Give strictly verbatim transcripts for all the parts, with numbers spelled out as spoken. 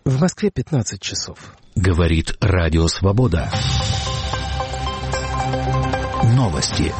В Москве пятнадцать часов. Говорит Радио Свобода. Новости.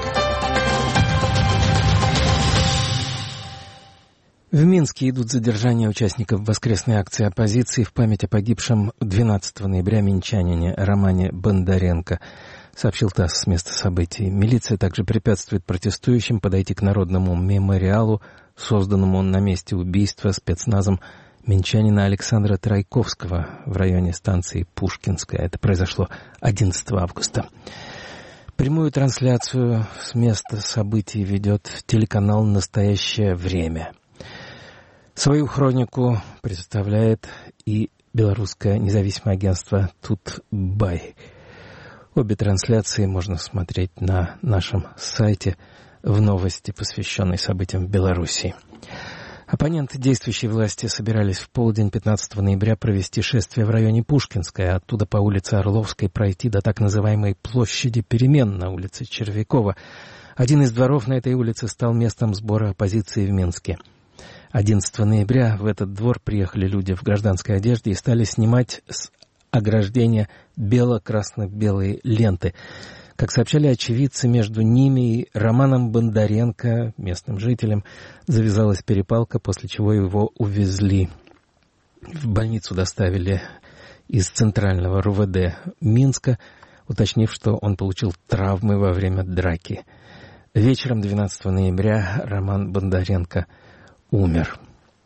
В Минске идут задержания участников воскресной акции оппозиции в память о погибшем двенадцатого ноября минчанине Романе Бондаренко, сообщил ТАСС с места событий. Милиция также препятствует протестующим подойти к народному мемориалу, созданному на месте убийства спецназом минчанина Александра Трайковского в районе станции Пушкинская. Это произошло одиннадцатого августа. Прямую трансляцию с места событий ведет телеканал «Настоящее время». Свою хронику представляет и белорусское независимое агентство «Тутбай». Обе трансляции можно смотреть на нашем сайте в новости, посвященной событиям в Беларуси. Оппоненты действующей власти собирались в полдень пятнадцатого ноября провести шествие в районе Пушкинской, а оттуда по улице Орловской пройти до так называемой площади перемен на улице Червякова. Один из дворов на этой улице стал местом сбора оппозиции в Минске. одиннадцатого ноября в этот двор приехали люди в гражданской одежде и стали снимать с ограждения бело-красно-белые ленты. Как сообщали очевидцы, между ними и Романом Бондаренко, местным жителем, завязалась перепалка, после чего его увезли. В больницу доставили из центрального РУВД Минска, уточнив, что он получил травмы во время драки. Вечером двенадцатого ноября Роман Бондаренко умер.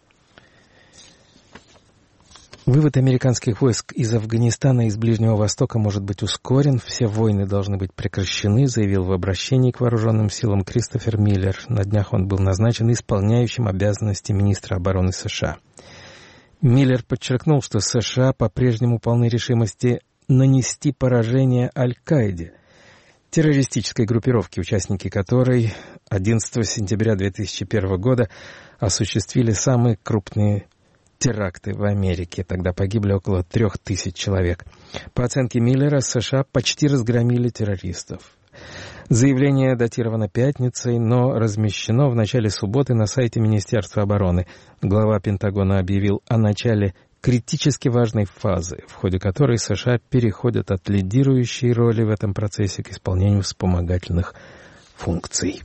Вывод американских войск из Афганистана и из Ближнего Востока может быть ускорен. Все войны должны быть прекращены, заявил в обращении к вооруженным силам Кристофер Миллер. На днях он был назначен исполняющим обязанности министра обороны США. Миллер подчеркнул, что США по-прежнему полны решимости нанести поражение Аль-Каиде, террористической группировке, участники которой одиннадцатого сентября две тысячи первого года осуществили самые крупные теракты в Америке. Тогда погибли около трех тысяч человек. По оценке Миллера, США почти разгромили террористов. Заявление датировано пятницей, но размещено в начале субботы на сайте Министерства обороны. Глава Пентагона объявил о начале критически важной фазы, в ходе которой США переходят от лидирующей роли в этом процессе к исполнению вспомогательных функций.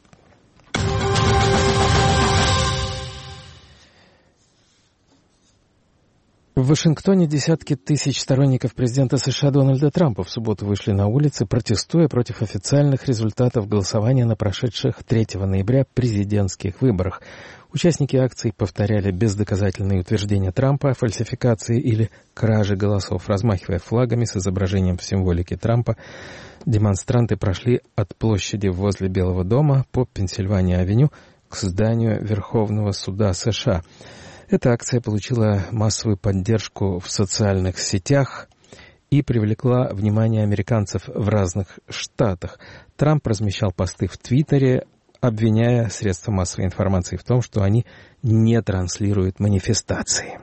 В Вашингтоне десятки тысяч сторонников президента США Дональда Трампа в субботу вышли на улицы, протестуя против официальных результатов голосования на прошедших третьего ноября президентских выборах. Участники акций повторяли бездоказательные утверждения Трампа о фальсификации или краже голосов, размахивая флагами с изображением символики Трампа. Демонстранты прошли от площади возле Белого дома по Пенсильвания-авеню к зданию Верховного суда США. Эта акция получила массовую поддержку в социальных сетях и привлекла внимание американцев в разных штатах. Трамп размещал посты в Твиттере, обвиняя средства массовой информации в том, что они не транслируют манифестации.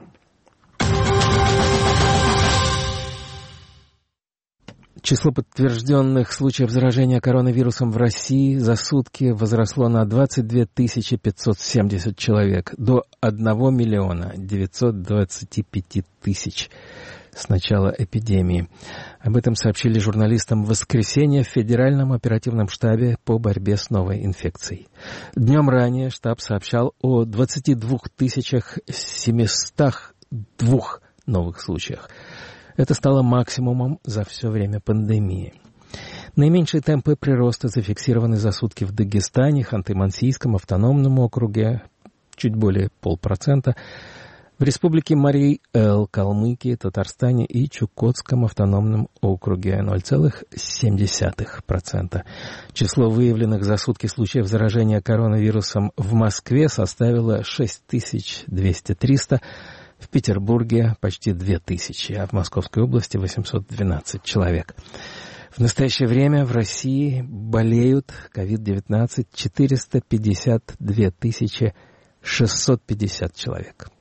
Число подтвержденных случаев заражения коронавирусом в России за сутки возросло на двадцать две тысячи пятьсот семьдесят человек, до одного миллиона девятьсот двадцать пять тысяч с начала эпидемии. Об этом сообщили журналистам в воскресенье в Федеральном оперативном штабе по борьбе с новой инфекцией. Днем ранее штаб сообщал о двадцати двух тысячах семистах двух новых случаях. Это стало максимумом за все время пандемии. Наименьшие темпы прироста зафиксированы за сутки в Дагестане, Ханты-Мансийском автономном округе, чуть более полпроцента, в республике Марий-Эл, Калмыкии, Татарстане и Чукотском автономном округе ноль целых семь десятых процента. Число выявленных за сутки случаев заражения коронавирусом в Москве составило шесть тысяч двести тридцать, в Петербурге почти две тысячи, а в Московской области восемьсот двенадцать человек. В настоящее время в России болеют ковид девятнадцать четыреста пятьдесят две тысячи шестьсот пятьдесят человек.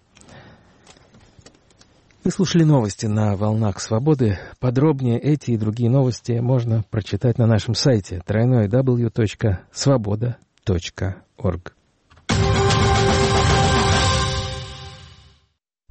Вы слушали новости на «Волнах Свободы». Подробнее эти и другие новости можно прочитать на нашем сайте дабл ю дабл ю дабл ю точка свобода точка орг.